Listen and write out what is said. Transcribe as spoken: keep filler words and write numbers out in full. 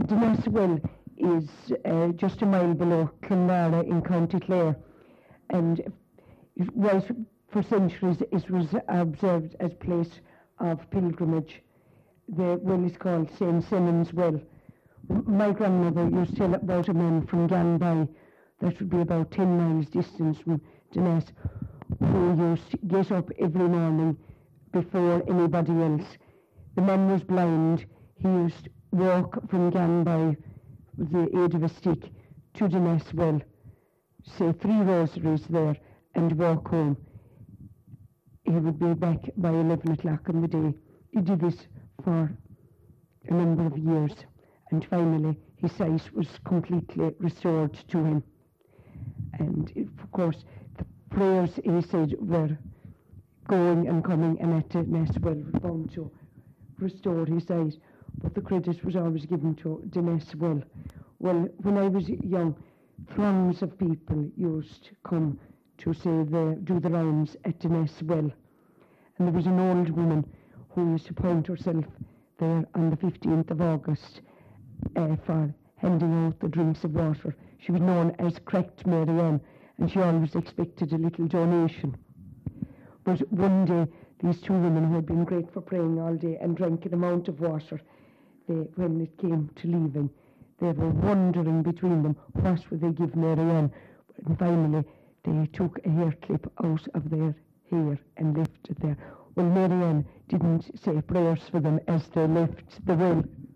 Diness Well is uh, just a mile below Clonlara in County Clare, and it was for centuries it was observed as a place of pilgrimage. The well is called Saint Simon's Well. My grandmother used to tell about a man from Ganby, that would be about ten miles distance from Diness, who used to get up every morning before anybody else. The man was blind. He used to walk from Ganby with the aid of a stick to Diness Well, say three rosaries there, and walk home. He would be back by eleven o'clock in the day. He did this for a number of years, and finally his sight was completely restored to him. And of course, the prayers, he said, were going and coming, and at Diness Well were bound to restore his sight, but the credit was always given to Diness Well. Well, when I was young, throngs of people used to come to say the, do the rounds at Diness Well. And there was an old woman who used to point herself there on the fifteenth of August uh, for handing out the drinks of water. She was known as Cracked Mary Ann, and she always expected a little donation. But one day, these two women who had been great for praying all day and drank an amount of water, they, when it came to leaving, they were wondering between them what would they give Mary Ann. And finally, they took a hair clip out of their hair and left it there. Well, Mary Ann didn't say prayers for them as they left the well.